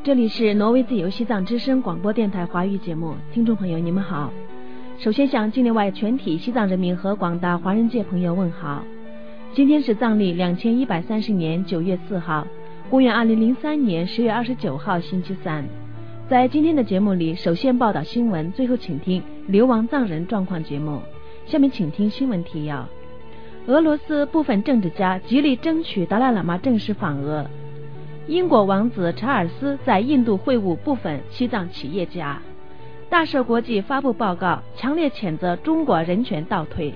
这里是挪威自由西藏之声广播电台华语节目，听众朋友你们好。首先向境内外全体西藏人民和广大华人界朋友问好。今天是藏历2130年9月4号，公元2003年10月29号星期三。在今天的节目里，首先报道新闻，最后请听流亡藏人状况节目。下面请听新闻提要。俄罗斯部分政治家极力争取达赖喇嘛正式访俄。英国王子查尔斯在印度会晤部分西藏企业家。大社国际发布报告，强烈谴责中国人权倒退。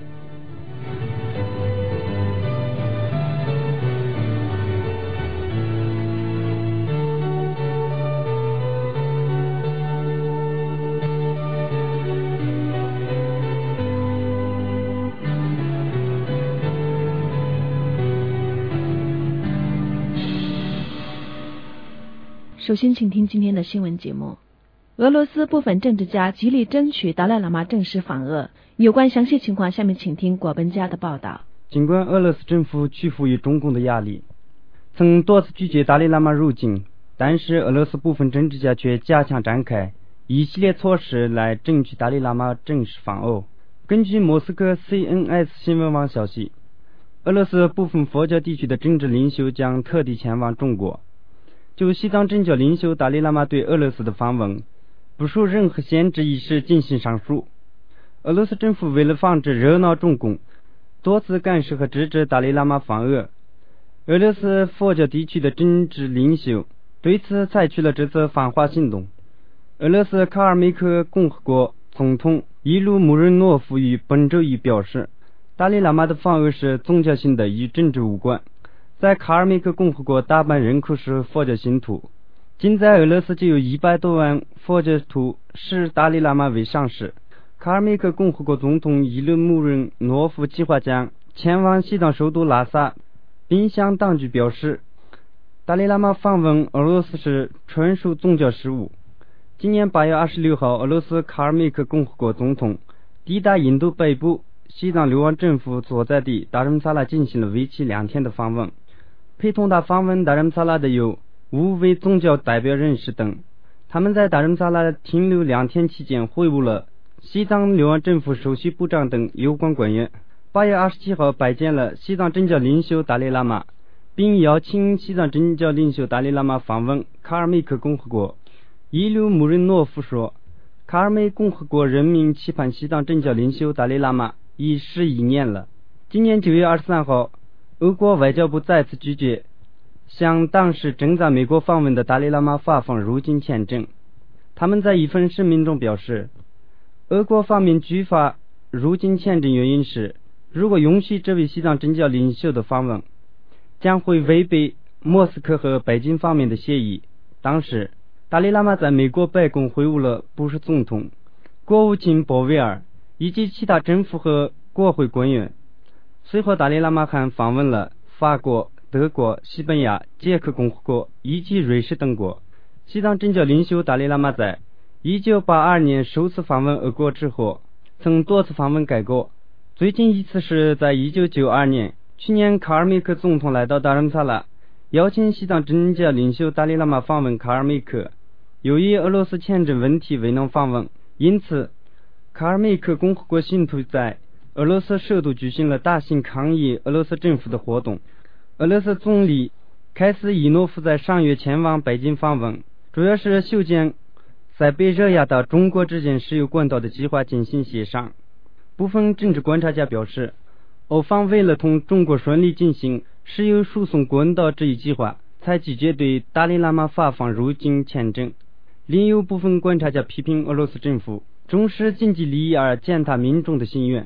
首先请听今天的新闻节目。俄罗斯部分政治家极力争取达赖喇嘛正式访俄，有关详细情况下面请听果本家的报道。 尽管俄罗斯政府屈服于中共的压力，曾多次拒绝达赖喇嘛入境，但是俄罗斯部分政治家却加强展开一系列措施来争取达赖喇嘛正式访欧。根据莫斯科 CNS 新闻网消息，俄罗斯部分佛教地区的政治领袖将特地前往中国，就西藏政教领袖达赖喇嘛对俄罗斯的访问不受任何限制一事进行上诉。俄罗斯政府为了防止热闹中共，多次干涉和支持达赖喇嘛访俄。俄罗斯佛教地区的政治领袖对此采取了这次反华行动。俄罗斯卡尔梅克共和国总统伊鲁穆日诺夫于本周一表示，达赖喇嘛的访俄是宗教性的，与政治无关。在卡尔梅克共和国大半人口是佛教信徒，仅在俄罗斯就有100多万佛教徒视达赖喇嘛为上师。卡尔梅克共和国总统伊鲁穆日诺夫计划将前往西藏首都拉萨，并向当局表示，达赖喇嘛访问俄罗斯是纯属宗教事务。今年8月26号，俄罗斯卡尔梅克共和国总统抵达印度北部西藏流亡政府所在地达仁萨拉，进行了为期2天的访问。陪同他访问达仁萨拉的有5位宗教代表人士等，他们在达仁萨拉停留2天期间会晤了西藏流亡政府首席部长等有关官员。8月27号拜见了西藏政教领袖达赖喇嘛，并邀请西藏政教领袖达赖喇嘛访问卡尔梅克共和国。伊鲁穆日诺夫说，卡尔梅共和国人民期盼西藏政教领袖达赖喇嘛已11年了。今年9月23号，俄国外交部再次拒绝向当时正在美国访问的达赖喇嘛发放入境签证。他们在一份声明中表示，俄国方面拒发入境签证原因是，如果允许这位西藏政教领袖的访问，将会违背莫斯科和北京方面的协议。当时达赖喇嘛在美国白宫会晤了布什总统、国务卿鲍威尔以及其他政府和国会官员。随后达赖喇嘛还访问了法国、德国、西班牙、捷克共和国以及瑞士等国。西藏政教领袖达赖喇嘛在1982年首次访问俄国之后，曾多次访问该国。最近一次是在1992年，去年卡尔梅克总统来到达仁萨拉，邀请西藏政教领袖达赖喇嘛访问卡尔梅克。由于俄罗斯签证问题未能访问，因此卡尔梅克共和国信徒在俄罗斯首都举行了大型抗议俄罗斯政府的活动。俄罗斯总理凯斯伊诺夫在上月前往北京访问，主要是修建塞贝热亚到中国之间石油管道的计划进行协商。部分政治观察家表示，欧方为了同中国顺利进行石油输送管道这一计划，才拒绝对达赖喇嘛发放入境签证。另有部分观察家批评俄罗斯政府重视经济利益而践踏民众的心愿。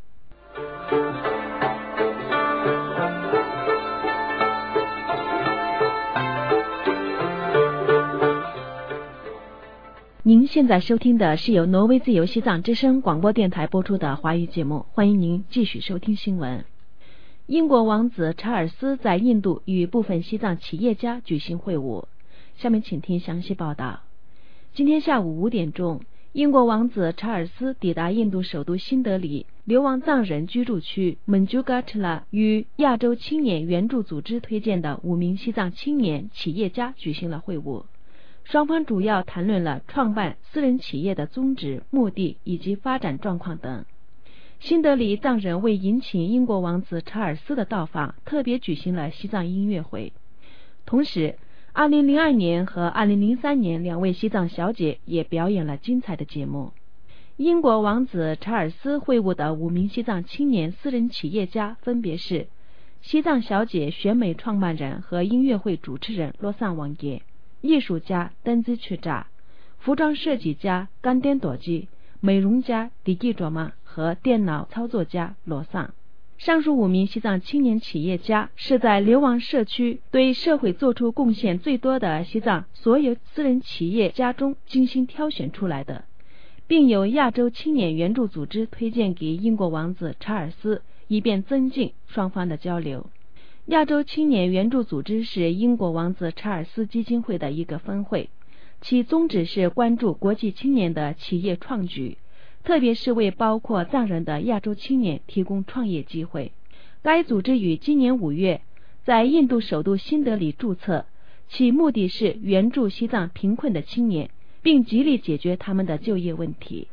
您现在收听的是由挪威自由西藏之声广播电台播出的华语节目，欢迎您继续收听新闻。英国王子查尔斯在印度与部分西藏企业家举行会晤，下面请听详细报道。今天下午5点钟，英国王子查尔斯抵达印度首都新德里流亡藏人居住区门朱嘎特拉，与亚洲青年援助组织推荐的5名西藏青年企业家举行了会晤。 双方主要谈论了创办私人企业的宗旨、目的以及发展状况等。新德里藏人为迎请英国王子查尔斯的到访，特别举行了西藏音乐会。同时2002年和2003年2位西藏小姐也表演了精彩的节目。英国王子查尔斯会晤的5名西藏青年私人企业家分别是西藏小姐选美创办人和音乐会主持人洛桑王爷，艺术家登兹曲扎，服装设计家甘滇朵基，美容家迪基卓玛和电脑操作家罗桑。上述5名西藏青年企业家是在流亡社区对社会做出贡献最多的西藏所有私人企业家中精心挑选出来的，并由亚洲青年援助组织推荐给英国王子查尔斯，以便增进双方的交流。亚洲青年援助组织是英国王子查尔斯基金会的一个分会，其宗旨是关注国际青年的企业创举，特别是为包括藏人的亚洲青年提供创业机会。该组织于今年5月在印度首都新德里注册，其目的是援助西藏贫困的青年，并极力解决他们的就业问题。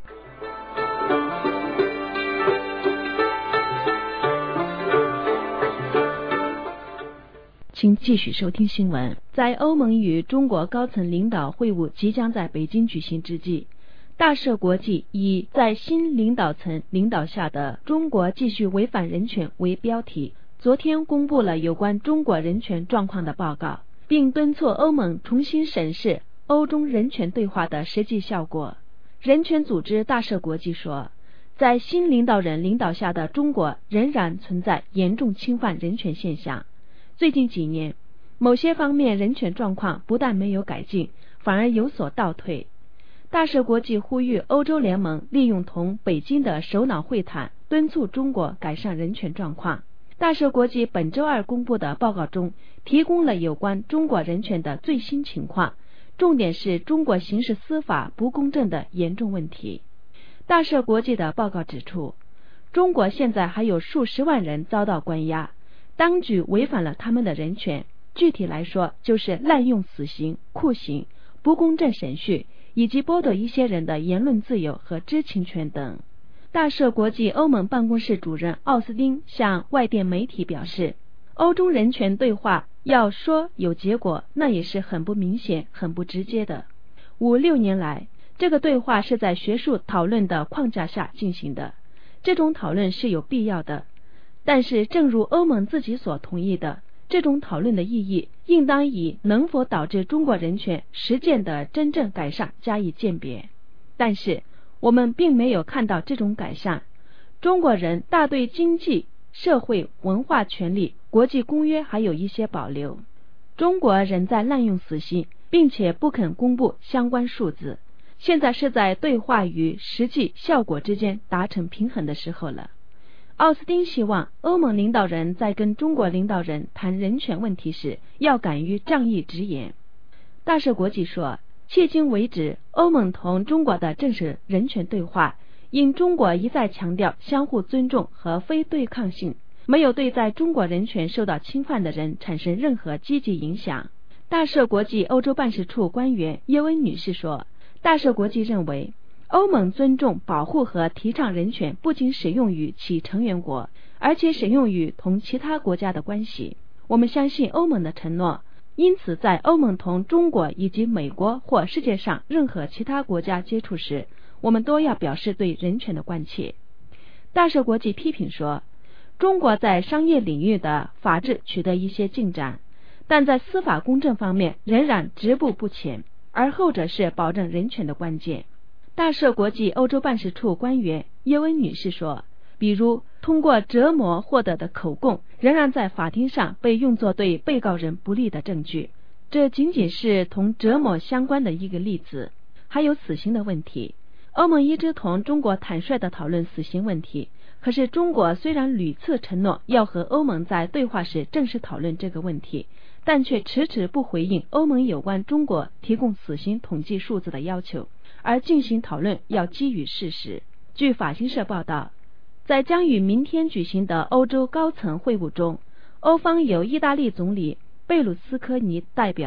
请继续收听新闻。在欧盟与中国高层领导会晤即将在北京举行之际，大社国际以在新领导层领导下的中国继续违反人权为标题，昨天公布了有关中国人权状况的报告，并敦促欧盟重新审视欧中人权对话的实际效果。人权组织大社国际说，在新领导人领导下的中国仍然存在严重侵犯人权现象。最近几年，某些方面人权状况不但没有改进，反而有所倒退。大社国际呼吁欧洲联盟利用同北京的首脑会谈，敦促中国改善人权状况。大社国际本周2公布的报告中提供了有关中国人权的最新情况，重点是中国刑事司法不公正的严重问题。大社国际的报告指出，中国现在还有数十万人遭到关押，当局违反了他们的人权，具体来说就是滥用死刑、酷刑、不公正审讯，以及剥夺一些人的言论自由和知情权等。大社国际欧盟办公室主任奥斯汀向外电媒体表示，欧中人权对话要说有结果，那也是很不明显、很不直接的。5-6年来，这个对话是在学术讨论的框架下进行的，这种讨论是有必要的。但是正如欧盟自己所同意的，这种讨论的意义应当以能否导致中国人权实践的真正改善加以鉴别。但是我们并没有看到这种改善。中国人大对经济、社会、文化权利、国际公约还有一些保留。中国仍在滥用死刑，并且不肯公布相关数字。现在是在对话与实际效果之间达成平衡的时候了。奥斯汀希望欧盟领导人在跟中国领导人谈人权问题时，要敢于仗义直言。大社国际说，迄今为止，欧盟同中国的正式人权对话，因中国一再强调相互尊重和非对抗性，没有对在中国人权受到侵犯的人产生任何积极影响。大社国际欧洲办事处官员耶温女士说，大社国际认为，欧盟尊重、保护和提倡人权不仅适用于其成员国，而且适用于同其他国家的关系。我们相信欧盟的承诺，因此在欧盟同中国以及美国或世界上任何其他国家接触时，我们都要表示对人权的关切。大社国际批评说，中国在商业领域的法治取得一些进展，但在司法公正方面仍然止步不前，而后者是保证人权的关键。大社国际欧洲办事处官员耶温女士说，比如通过折磨获得的口供仍然在法庭上被用作对被告人不利的证据，这仅仅是同折磨相关的一个例子。还有死刑的问题，欧盟一直同中国坦率地讨论死刑问题，可是中国虽然屡次承诺要和欧盟在对话时正式讨论这个问题，但却迟迟不回应欧盟有关中国提供死刑统计数字的要求，而进行讨论要基于事实。据法新社报道，在将于明天举行的欧洲高层会晤中，欧方由意大利总理贝鲁斯科尼代表，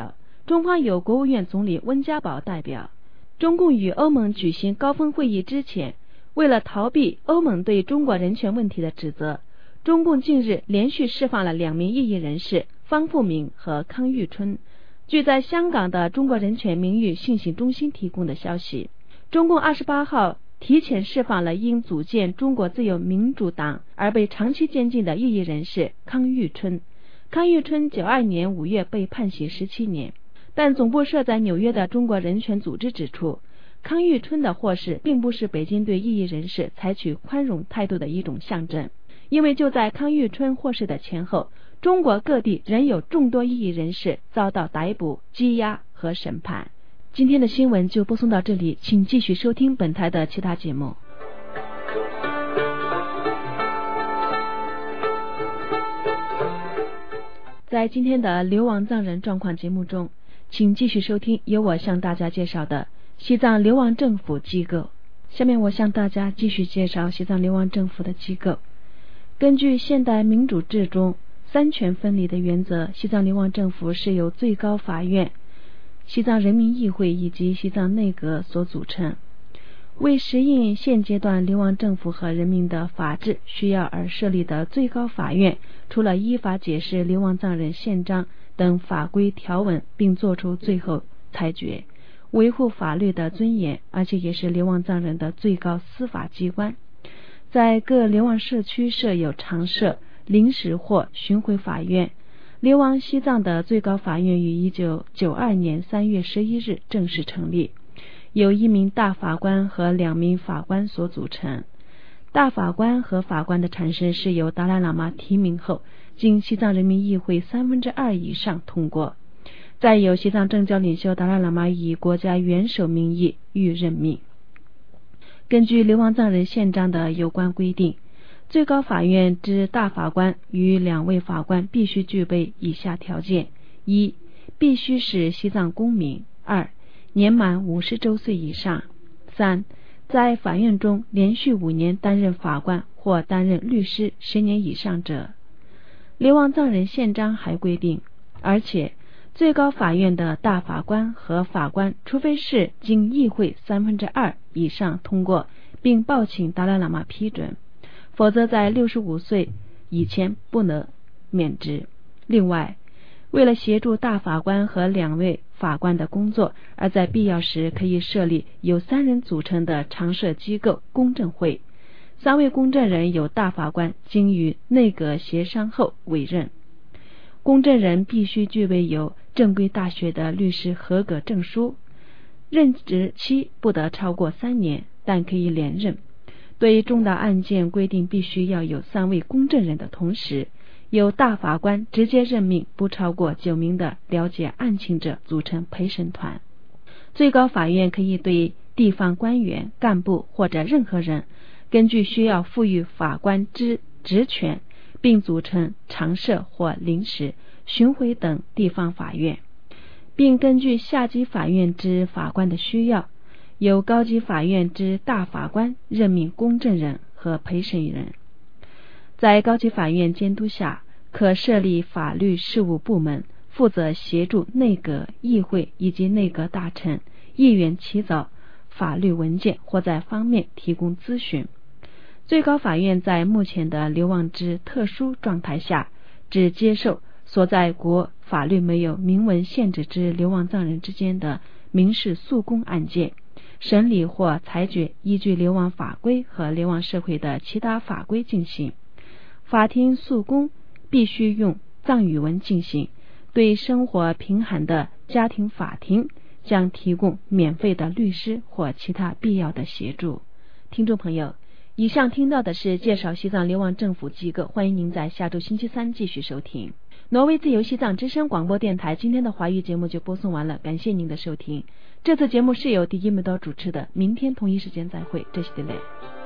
中方有国务院总理温家宝代表。中共与欧盟举行高峰会议之前，为了逃避欧盟对中国人权问题的指责，中共近日连续释放了2名异议人士方富明和康玉春。据在香港的中国人权名誉信息中心提供的消息，中共28号提前释放了因组建中国自由民主党而被长期监禁的异议人士康玉春。康玉春92年5月被判刑17年，但总部设在纽约的中国人权组织指出，康玉春的获释并不是北京对异议人士采取宽容态度的一种象征，因为就在康玉春获释的前后，中国各地仍有众多异议人士遭到逮捕、羁押和审判。今天的新闻就播送到这里，请继续收听本台的其他节目。在今天的流亡藏人状况节目中，请继续收听由我向大家介绍的西藏流亡政府机构。下面我向大家继续介绍西藏流亡政府的机构。根据现代民主制中三权分离的原则，西藏流亡政府是由最高法院、西藏人民议会以及西藏内阁所组成。为适应现阶段流亡政府和人民的法治需要而设立的最高法院，除了依法解释流亡藏人宪章等法规条文并作出最后裁决，维护法律的尊严，而且也是流亡藏人的最高司法机关。在各流亡社区设有常设、临时或巡回法院。流亡西藏的最高法院于1992年3月11日正式成立，由1名大法官和2名法官所组成。大法官和法官的产生是由达赖喇嘛提名后，经西藏人民议会2/3以上通过，再由西藏政教领袖达赖喇嘛以国家元首名义予任命。根据流亡藏人宪章的有关规定，最高法院之大法官与2位法官必须具备以下条件： 1. 必须是西藏公民； 2. 年满50周岁以上； 3. 在法院中连续5年担任法官或担任律师10年以上者。流亡藏人宪章还规定，而且最高法院的大法官和法官，除非是经议会2/3以上通过并报请达赖喇嘛批准，否则在65岁以前不能免职。另外，为了协助大法官和2位法官的工作，而在必要时可以设立由3人组成的常设机构公证会，3位公证人由大法官经与内阁协商后委任。公证人必须具备有正规大学的律师合格证书，任职期不得超过3年，但可以连任。对重大案件规定必须要有3位公证人的同时，由大法官直接任命不超过9名的了解案情者组成陪审团。最高法院可以对地方官员、干部或者任何人根据需要赋予法官之职权，并组成常设或临时、巡回等地方法院，并根据下级法院之法官的需要，由高级法院之大法官任命公证人和陪审人。在高级法院监督下，可设立法律事务部门，负责协助内阁、议会以及内阁大臣、议员起草法律文件或在方面提供咨询。最高法院在目前的流亡之特殊状态下，只接受所在国法律没有明文限制之流亡藏人之间的民事诉讼案件，审理或裁决依据流亡法规和流亡社会的其他法规进行。法庭诉讼必须用藏语文进行，对生活贫寒的家庭法庭将提供免费的律师或其他必要的协助。听众朋友，以上听到的是介绍西藏流亡政府机构，欢迎您在下周星期三继续收听。挪威自由西藏之声广播电台今天的华语节目就播送完了，感谢您的收听。这次节目是由迪伊木多主持的，明天同一时间再会，这是的嘞。